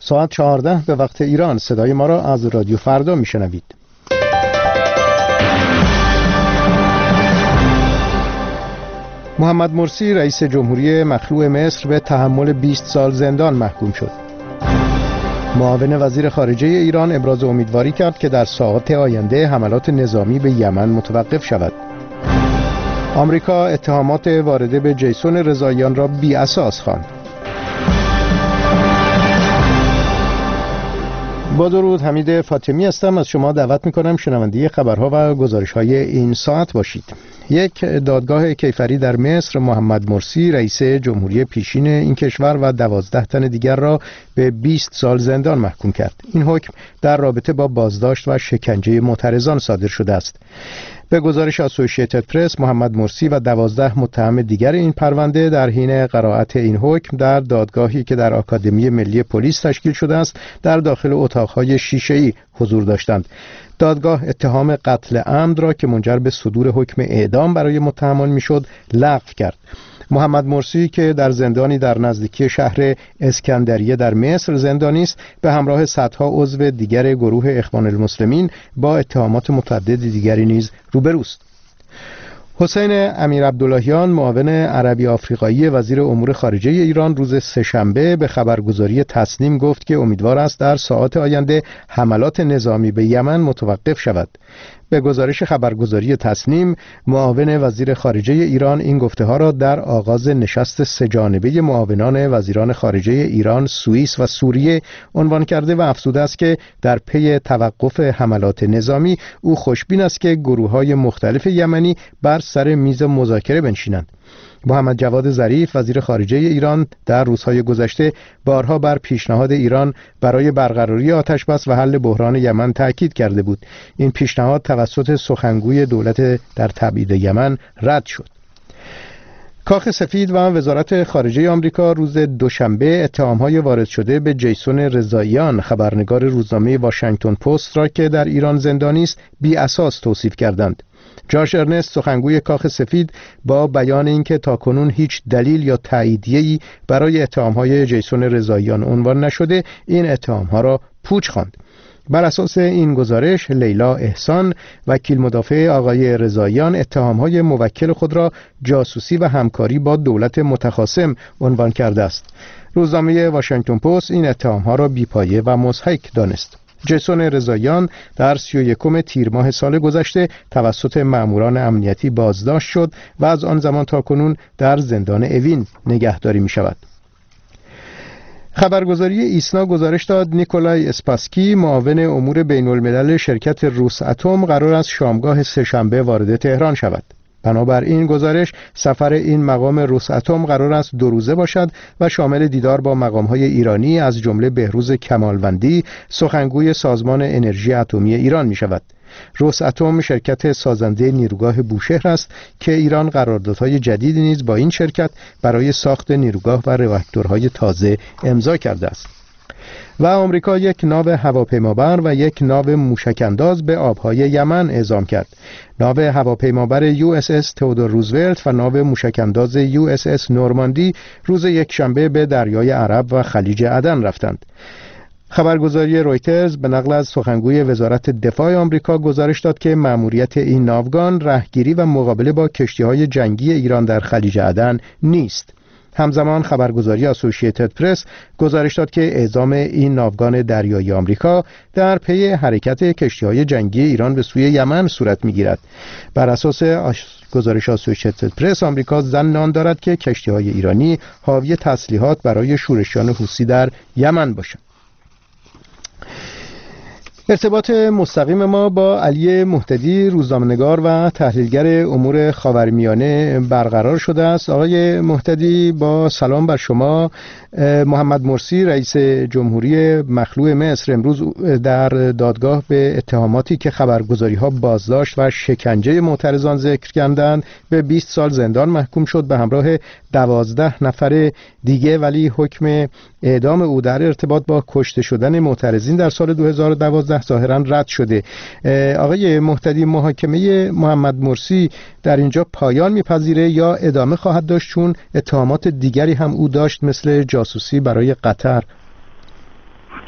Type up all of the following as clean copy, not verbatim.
ساعت 14 به وقت ایران. صدای ما را از رادیو فردا میشنوید. محمد مرسی رئیس جمهوری مخلوع مصر به تحمل 20 سال زندان محکوم شد. معاون وزیر خارجه ایران ابراز امیدواری کرد که در ساعات آینده حملات نظامی به یمن متوقف شود. آمریکا اتهامات وارده به جیسون رضاییان را بی اساس خواند. با درود، حمید فاطمی هستم. از شما دعوت میکنم شنونده خبرها و گزارش‌های این ساعت باشید. یک دادگاه کیفری در مصر محمد مرسی رئیس جمهوری پیشین این کشور و 12 تن دیگر را به 20 سال زندان محکوم کرد. این حکم در رابطه با بازداشت و شکنجه معترضان صادر شده است. به گزارش اسوسییتد پرس، محمد مرسی و 12 متهم دیگر این پرونده در حین قرائت این حکم در دادگاهی که در آکادمی ملی پلیس تشکیل شده است در داخل اتاقهای شیشه‌ای حضور داشتند. دادگاه اتهام قتل عمد را که منجر به صدور حکم اعدام برای متهمان میشد لغو کرد. محمد مرسی که در زندانی در نزدیکی شهر اسکندریه در مصر زندانی است، به همراه صدها عضو دیگر گروه اخوان المسلمین با اتهامات متعدد دیگری نیز روبروست. حسین امیرعبداللهیان معاون عربی آفریقایی وزیر امور خارجه ایران روز سه‌شنبه به خبرگزاری تسنیم گفت که امیدوار است در ساعات آینده حملات نظامی به یمن متوقف شود. به گزارش خبرگزاری تسنیم، معاون وزیر خارجه ایران این گفته‌ها را در آغاز نشست سه‌جانبه معاونان وزیران خارجه ایران، سوئیس و سوریه عنوان کرده و افزوده است که در پی توقف حملات نظامی او خوشبین است که گروه‌های مختلف یمنی بر سر میز مذاکره بنشینند. محمد جواد ظریف وزیر خارجه ایران در روزهای گذشته بارها بر پیشنهاد ایران برای برقراری آتشبس و حل بحران یمن تأکید کرده بود. این پیشنهاد توسط سخنگوی دولت در تبعید یمن رد شد. کاخ سفید و وزارت خارجه آمریکا روز دوشنبه اتهام‌های وارد شده به جیسون رضاییان، خبرنگار روزنامه واشنگتن پست را که در ایران زندانی است، بی اساس توصیف کردند. جاش ارنست سخنگوی کاخ سفید با بیان اینکه تاکنون هیچ دلیل یا تاییدیه‌ای برای اتهام‌های جیسون رضاییان عنوان نشده، این اتهام‌ها را پوچ خواند. بر اساس این گزارش، لیلا احسان وکیل مدافع آقای رضاییان اتهام‌های موکل خود را جاسوسی و همکاری با دولت متخاصم عنوان کرده است. روزنامه واشنگتن پست این اتهام‌ها را بی‌پایه و مضحک دانست. جیسون رضاییان در 31 تیر ماه سال گذشته توسط ماموران امنیتی بازداشت شد و از آن زمان تا کنون در زندان اوین نگهداری می شود. خبرگزاری ایسنا گزارش داد نیکولای اسپاسکی معاون امور بین الملل شرکت روس اتم قرار است شامگاه سه‌شنبه وارد تهران شود. بنابر این گزارش سفر این مقام روس اتم قرار است 2 روزه باشد و شامل دیدار با مقام‌های ایرانی از جمله بهروز کمالوندی، سخنگوی سازمان انرژی اتمی ایران می شود. روس اتم شرکت سازنده نیروگاه بوشهر است که ایران قراردادهای جدیدی نیز با این شرکت برای ساخت نیروگاه و راکتورهای تازه امضا کرده است. و آمریکا یک ناو هواپیمابر و یک ناو موشک‌انداز به آبهای یمن اعزام کرد. ناو هواپیمابر USS تئودور روزولت و ناو موشک‌انداز USS نورماندی روز یکشنبه به دریای عرب و خلیج عدن رفتند. خبرگزاری رویترز به نقل از سخنگوی وزارت دفاع آمریکا گزارش داد که مأموریت این ناوگان راهگیری و مقابله با کشتی‌های جنگی ایران در خلیج عدن نیست. همزمان خبرگزاری اسوسییتد پرس گزارش داد که اعزام این ناوگان دریایی آمریکا در پی حرکت کشتی‌های جنگی ایران به سوی یمن صورت می‌گیرد. بر اساس گزارش اسوسییتد پرس، آمریکا ظن آن دارد که کشتی‌های ایرانی حاوی تسلیحات برای شورشیان حوثی در یمن باشند. ارتباط مستقیم ما با علی مهتدی روزنامه‌نگار و تحلیلگر امور خاورمیانه برقرار شده است. آقای مهتدی، با سلام بر شما. محمد مرسی رئیس جمهوری مخلوع مصر امروز در دادگاه به اتهاماتی که خبرگزاری‌ها بازداشت و شکنجه معترضان ذکر کردند به 20 سال زندان محکوم شد به همراه 12 نفر دیگه، ولی حکم اعدام او در ارتباط با کشته شدن معترضین در سال 2012 ظاهرا رد شده. آقای مهتدی، محاکمه محمد مرسی در اینجا پایان میپذیره یا ادامه خواهد داشت، چون اتهامات دیگری هم او داشت مثل جاسوسی برای قطر؟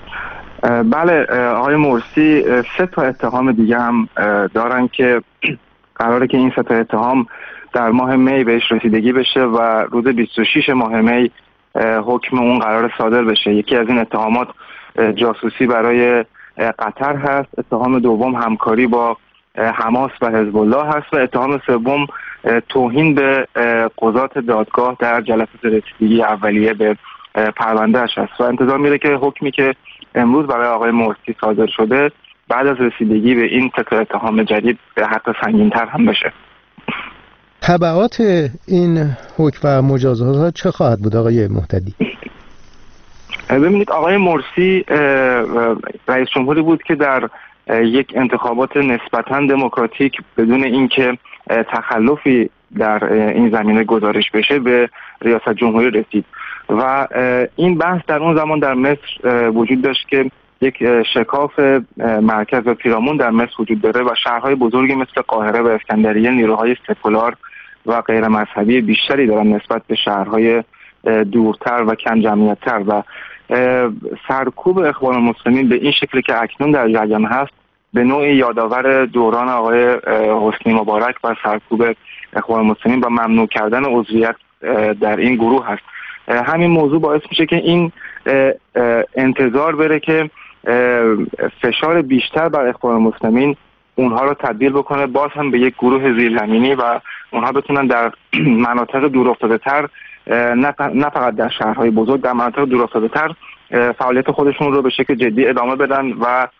بله، آقای مرسی 3 تا اتهام دیگه هم دارن که قراره که این 3 تا اتهام در ماه می بهش رسیدگی بشه و روز 26 ماه می حکم اون قرار صادر بشه. یکی از این اتهامات جاسوسی برای قطر هست، اتهام دوم همکاری با حماس و حزب الله هست و اتهام سوم توهین به قضات دادگاه در جلسات رسیدگی اولیه به پروندهش هست و انتظار میره که حکمی که امروز برای آقای مرسی صادر شده بعد از رسیدگی به این 3 تا اتهام جدید به حتی سنگین‌تر هم بشه. تبعات این حکم و مجازات چه خواهد بود آقای مهتدی؟ ببینید، آقای مرسی رئیس جمهوری بود که در یک انتخابات نسبتاً دموکراتیک بدون اینکه تخلفی در این زمینه گزارش بشه به ریاست جمهوری رسید و این بحث در اون زمان در مصر وجود داشت که یک شکاف مرکز و پیرامون در مصر وجود داره و شهرهای بزرگی مثل قاهره و اسکندریه نیروهای سکولار و غیر مذهبی بیشتری دارن نسبت به شهرهای دورتر و کم جمعیت‌تر و سرکوب اخوان المسلمین به این شکلی که اکنون در جریان هست به نوعی یادآور دوران آقای حسنی مبارک و سرکوب اخوان المسلمین و ممنوع کردن عضویت در این گروه هست. همین موضوع باعث میشه که این انتظار بره که فشار بیشتر بر اخوان المسلمین اونها رو تبدیل بکنه باز هم به یک گروه زیرزمینی و اونها بتونن در مناطق دورافتاده‌تر، نه فقط در شهرهای بزرگ، در مناطق دورافتاده‌تر فعالیت خودشون رو به شکل جدی ادامه بدن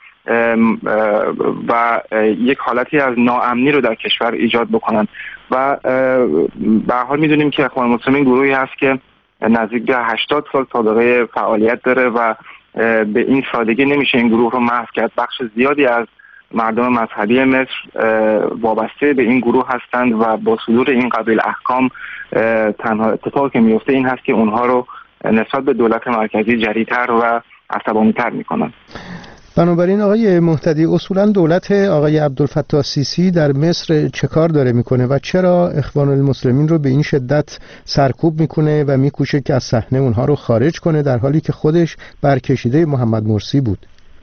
و یک حالتی از ناامنی رو در کشور ایجاد بکنن و به هر حال میدونیم که اخوان المسلمین گروهی هست که نزدیک به 80 سال سابقه فعالیت داره و به این سادگی نمیشه این گروه رو محو کرد. بخش زیادی از مردم مذهبی مصر وابسته به این گروه هستند و با صدور این قبیل احکام تنها اتفاقی که میفته این هست که اونها رو نسبت به دولت مرکزی جری‌تر و عصبانی‌تر میکنن. بنابراین آقای مهتدی، اصولا دولت آقای عبدالفتاح السیسی در مصر چه کار داره میکنه و چرا اخوان المسلمین رو به این شدت سرکوب میکنه و میکوشه که از صحنه اونها رو خارج کنه در حالی که خودش برکشیده محمد مرسی بود؟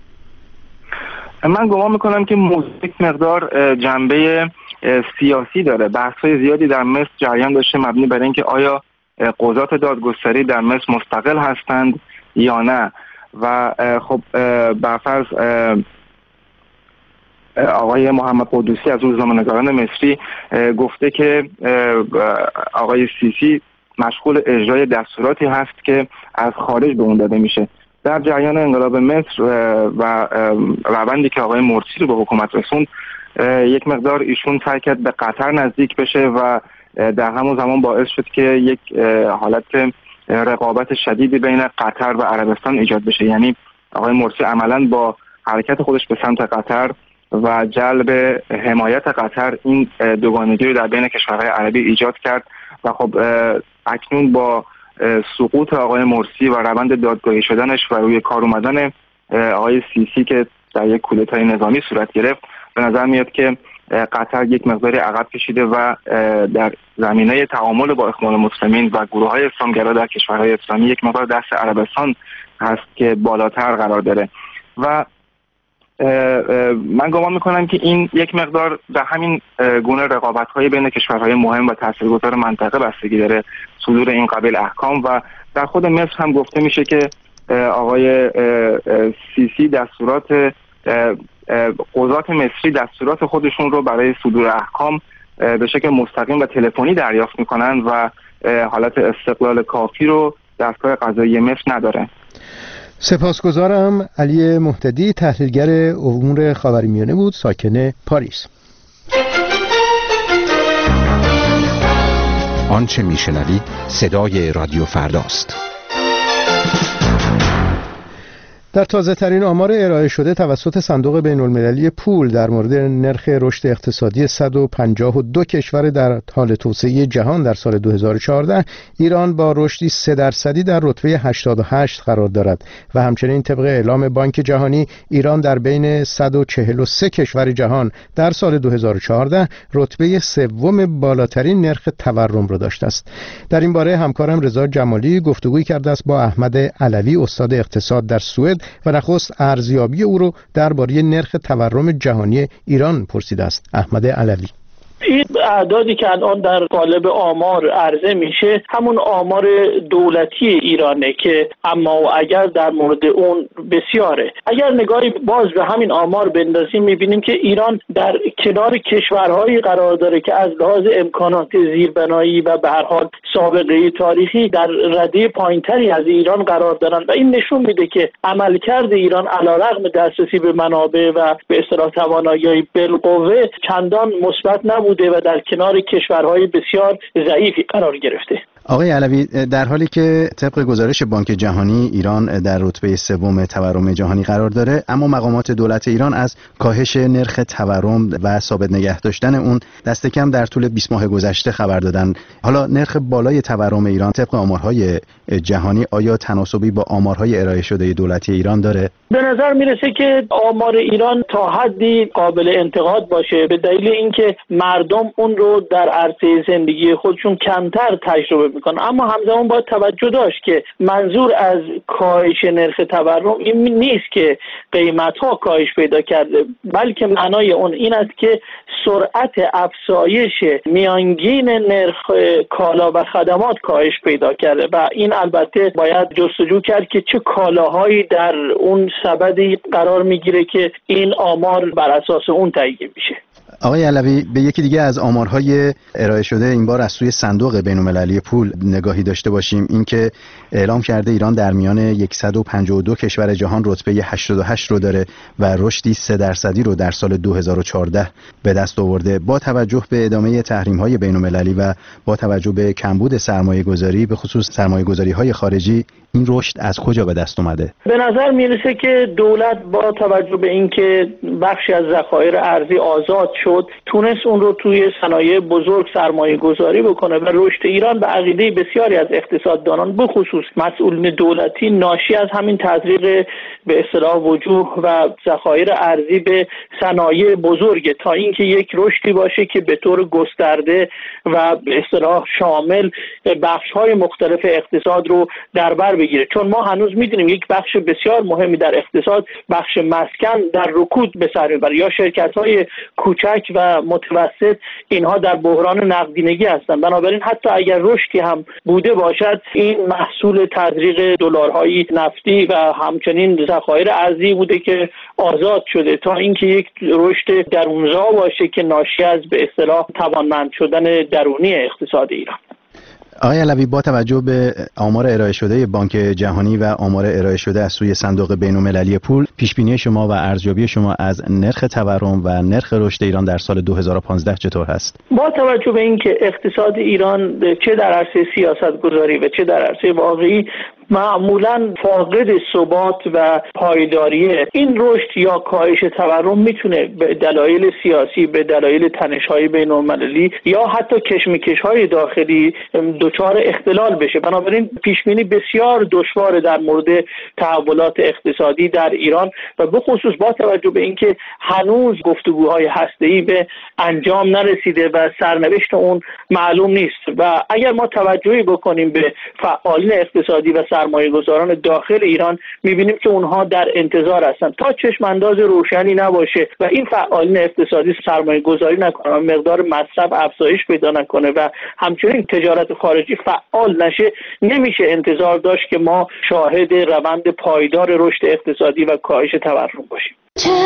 من گمان میکنم که موضوع یک مقدار جنبه سیاسی داره. بحث‌های زیادی در مصر جریان داشته مبنی بر اینکه آیا قضات دادگستری در مصر مستقل هستند یا نه و خب برفرض آقای محمد قدوسی از روزنامه‌نگاران مصری گفته که آقای سیسی مشغول اجرای دستوراتی هست که از خارج به اون داده میشه. در جریان انقلاب مصر و روندی که آقای مرسی رو به حکومت رسوند، یک مقدار ایشون سعی کرد به قطر نزدیک بشه و در همون زمان باعث شد که یک حالت رقابت شدیدی بین قطر و عربستان ایجاد بشه. یعنی آقای مرسی عملاً با حرکت خودش به سمت قطر و جلب حمایت قطر این دوگانگی رو در بین کشورهای عربی ایجاد کرد و خب اکنون با سقوط آقای مرسی و روند دادگاهی شدنش و روی کار اومدن آقای سیسی که در یک کودتای نظامی صورت گرفت، به نظر میاد که قطر یک مقداری عقب کشیده و در زمینه تعامل با اخوان المسلمین و گروه‌های اسلامگرا در کشورهای اسلامی یک مقدار دست عربستان هست که بالاتر قرار داره و من گمان میکنم که این یک مقدار به همین گونه رقابت‌های بین کشورهای مهم و تاثیرگذار منطقه بستگی داره صدور این قبیل احکام و در خود مصر هم گفته میشه که آقای سیسی دستورات قضات مصری دستورات خودشون رو برای صدور احکام به شکل مستقیم و تلفنی دریافت میکنن و حالت استقلال کافی رو دستگاه قضایی مصر نداره. سپاسگزارم. علی مهتدی، تحلیلگر امور خاورمیانه بود، ساکن پاریس. آنچه میشنوید صدای رادیو فرداست. در تازه ترین آمار ارائه شده توسط صندوق بین المللی پول در مورد نرخ رشد اقتصادی 152 کشور در حال توسعه جهان در سال 2014، ایران با رشدی 3% در رتبه 88 قرار دارد و همچنین طبق اعلام بانک جهانی ایران در بین 143 کشور جهان در سال 2014 رتبه سوم بالاترین نرخ تورم را داشته است. در این باره همکارم رضا جمالی گفتگویی کرده است با احمد علوی، استاد اقتصاد در سوئد و نخست ارزیابی او رو درباره نرخ تورم جهانی ایران پرسیده است. احمد علوی: این اعدادی که الان در قالب آمار عرضه میشه همون آمار دولتی ایرانه که اما و اگر در مورد اون بسیاره. اگر نگاهی باز به همین آمار بندازیم میبینیم که ایران در کنار کشورهایی قرار داره که از لحاظ امکانات زیربنایی و به هر حال سابقه تاریخی در رده پایینتری از ایران قرار دارن و این نشون میده که عملکرد ایران علیرغم دسترسی به منابع و به اصطلاح توانایی بالقوه چندان مثبت نبوده و در کنار کشورهای بسیار ضعیفی قرار گرفته. آقای علوی، در حالی که طبق گزارش بانک جهانی ایران در رتبه سوم تورم جهانی قرار داره، اما مقامات دولت ایران از کاهش نرخ تورم و ثابت نگه داشتن اون دست کم در طول 20 ماه گذشته خبر دادن. حالا نرخ بالای تورم ایران طبق آمارهای جهانی آیا تناسبی با آمارهای ارائه شده دولتی ایران داره؟ به نظر میرسه که آمار ایران تا حدی قابل انتقاد باشه، به دلیل اینکه مردم اون رو در عرصه زندگی خودشون کمتر تجربه میکنن. اما همزمان باید توجه داشت که منظور از کاهش نرخ تورم این نیست که قیمت ها کاهش پیدا کرده، بلکه معنای اون این است که سرعت افزایش میانگین نرخ کالا و خدمات کاهش پیدا کرده و این البته باید جستجو کرد که چه کالاهایی در اون سبدی قرار میگیره که این آمار بر اساس اون تهیه میشه. آقای علوی، به یکی دیگه از آمارهای ارائه شده این بار از سوی صندوق بین‌المللی پول نگاهی داشته باشیم. این که اعلام کرده ایران در میان 152 کشور جهان رتبه 88 رو داره و رشدی 3% رو در سال 2014 به دست آورده. با توجه به ادامه تحریم‌های بین‌المللی و با توجه به کمبود سرمایه‌گذاری، به خصوص سرمایه‌گذاری‌های خارجی، این رشد از کجا به دست اومده؟ به نظر میرسه که دولت با توجه به اینکه بخشی از ذخایر ارزی آزاد شد تونست اون رو توی صنایع بزرگ سرمایه گذاری بکنه و رشد ایران به عقیده بسیاری از اقتصاددانان به خصوص مسئولین دولتی ناشی از همین تزریق به اصطلاح وجوه و ذخایر ارزی به صنایع بزرگ تا اینکه یک رشدی باشه که به طور گسترده و به اصطلاح شامل بخش‌های مختلف اقتصاد رو در بر بگیره. چون ما هنوز می‌دونیم یک بخش بسیار مهمی در اقتصاد، بخش مسکن، در رکود به سر میبره یا شرکت‌های کوچک و متوسط اینها در بحران نقدینگی هستند. بنابراین حتی اگر رشدی هم بوده باشد این محصول تزریق دلارهای نفتی و همچنین ذخایر ارزی بوده که آزاد شده تا اینکه یک رشد درونزا باشه که ناشی از به اصطلاح توانمند شدن درونی اقتصاد ایران. آقای علوی، با توجه به آمار ارائه شده بانک جهانی و آمار ارائه شده از سوی صندوق بین‌المللی پول، پیشبینی شما و ارزیابی شما از نرخ تورم و نرخ رشد ایران در سال 2015 چطور هست؟ با توجه به اینکه اقتصاد ایران چه در عرصه سیاست‌گذاری و چه در عرصه واقعی معمولاً فاقد ثبات و پایداریه، این رشد یا کاهش تورم میتونه به دلایل سیاسی، به دلایل تنش‌های بین‌المللی یا حتی کشمکش‌های داخلی دچار اختلال بشه. بنابراین پیشبینی بسیار دشوار در مورد تحولات اقتصادی در ایران و به خصوص با توجه به اینکه هنوز گفتگوهای هسته‌ای به انجام نرسیده و سرنوشت اون معلوم نیست. و اگر ما توجهی بکنیم به فعالین اقتصادی و سرمایه‌گذاران داخل ایران می‌بینیم که اونها در انتظار هستند تا چشم انداز روشنی نباشه و این فعالین اقتصادی سرمایه‌گذاری نکنه، مقدار مصرف افزایش پیدا نکنه و همچنین تجارت خارجی فعال نشه، نمیشه انتظار داشت که ما شاهد روند پایدار رشد اقتصادی و کاهش تورم باشیم.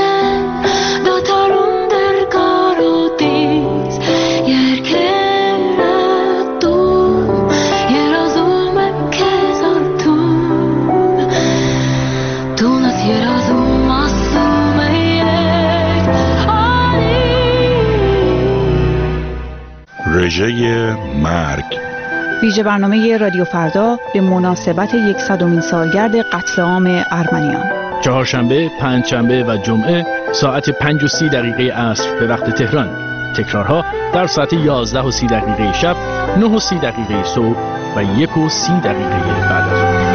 رژه مرگ، ویژه برنامه رادیو فردا به مناسبت 100مین سالگرد قتل عام ارمنیان، چهارشنبه، پنجشنبه و جمعه ساعت 5:30 عصر به وقت تهران. تکرارها در ساعت 11:30 شب، 9:30 صبح و 1:30 بعد از ظهر.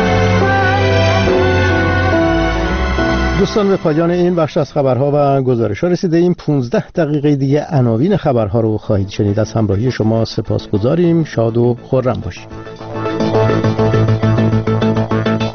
دوستان، به پایان این بخش از خبرها و گزارش‌ها رسیده ایم. 15 دقیقه دیگه عناوین خبرها رو خواهید شنید. از همراهی شما سپاسگزاریم. شاد و خرم باشید.